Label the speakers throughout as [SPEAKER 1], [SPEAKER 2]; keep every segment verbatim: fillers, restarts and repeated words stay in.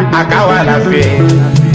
[SPEAKER 1] akawa rafiki.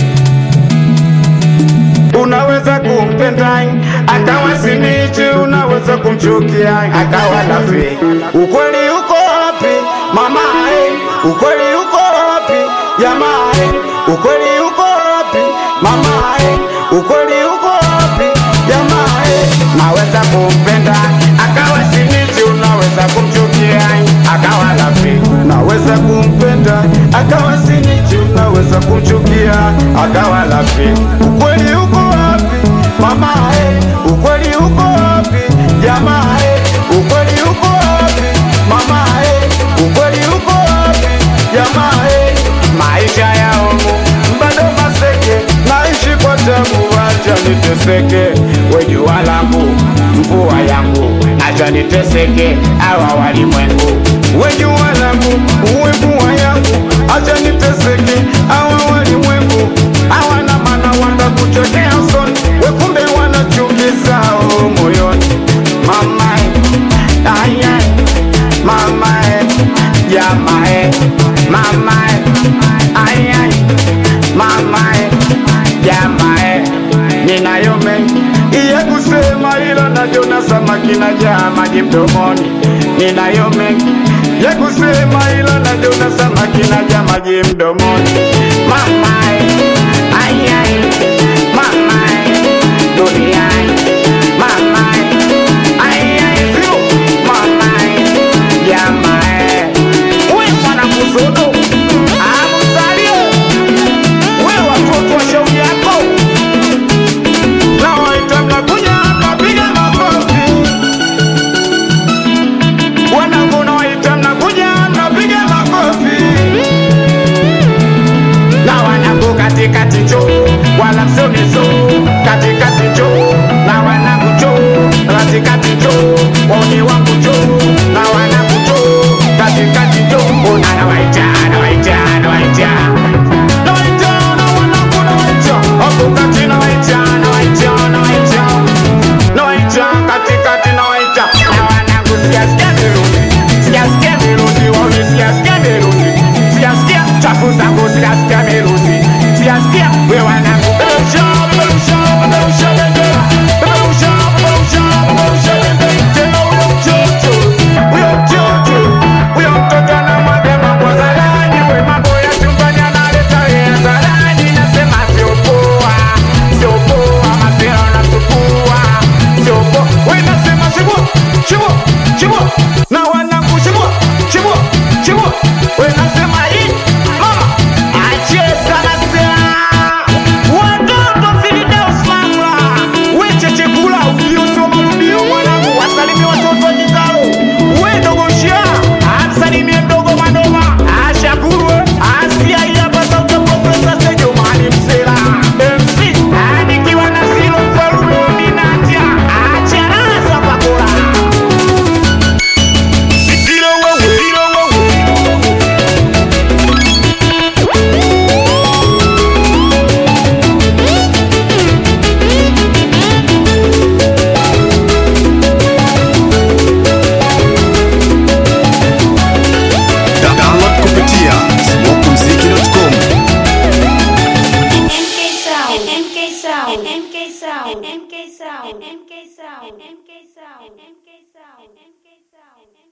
[SPEAKER 1] Unaweza kumpenda akawa sinichi, unaweza kumchukia akawa rafiki. Ukweli uko wapi mama? Ukweli uko wapi jamaa? Ukweli uko wapi mama? Ukweli uko wapi jamaa? Naweza kumpenda akawa sinichi, unaweza kumchukia akawa rafiki. Naweza kumpenda akawa sinichi, unaweza kumchukia akawa rafiki. Ukweli uko wapi mama? Ukweli uko wapi jamaa? Ukweli uko wapi mama? Ukweli uko wapi jamaa? Maisha yangu bado maseke, naishi kwa tabu, acha niteseke. Wejua langu mvua yangu, acha niteseke hawa walimwengu. Wejua langu uwe mvua yangu, acha niteseke hawa walimwengu. Hawana maana watakuchotea usoni, wekumbe wanachukiza moyoni. Mama aya mama jamaa mama aya mama jamaa. Ninayo mengi ya kusema, ila najiona samaki na jaa maji mdomoni. Ninayo mengi ya kusema, ila najiona samaki na jaa maji mdomoni. Mama aya mama dunia mama aya sio mama jamaa. Wewe mwana kusodo amusalio, wewe watoto wa shauri yako na waita mnakuja mnapiga makofi. Wanangu na waita mnakuja mnapiga makofi. Na wanangu katikati cho wala msonezo, katikati cho na wanangu cho, katikati cho waone wangu cho na wanangu cho, katikati cho ona na waita na waita na waita na waita na wanangu na waita hapo kati na waita na waita na waita na waita katikati na waita na wanangu. Siasikia melodi, siasikia melodi, waone siasikia melodi, siasikia chafu zangu, siasikia melodi, siasikia we wanangu. Belusha belusha belusha bendera, belusha belusha belusha bendera. Tena uyo mtoto uyo mtoto uyo mtoto na mapema kwa zalani, we mambo ya chumbani analeta ya zalani. Nasema sio poa, sio poa, masera unachukua sio poa. We nasema shibu shibu shibu na wanangu shibu shibu shibu. We nasema hii mama acheza masera watoto Fideus Mangla. We cheche kula ukiosoma mdio mwanangu, wasalimie watoto wa Kikalo. We dogo shia amsalimie mdogo Manoma, ashakuru asikia hapa sauti ya Profesa Sejo Mani Msela M C anikiwa na zilo mfarume ninatia acha rasa pakora. Zero wewe zero wewe
[SPEAKER 2] download kupitia smoke mziki dot com.
[SPEAKER 3] M K Sound, M K Sound, M K Sound, M K Sound, M K Sound, M K Sound, M K Sound, M K Sound.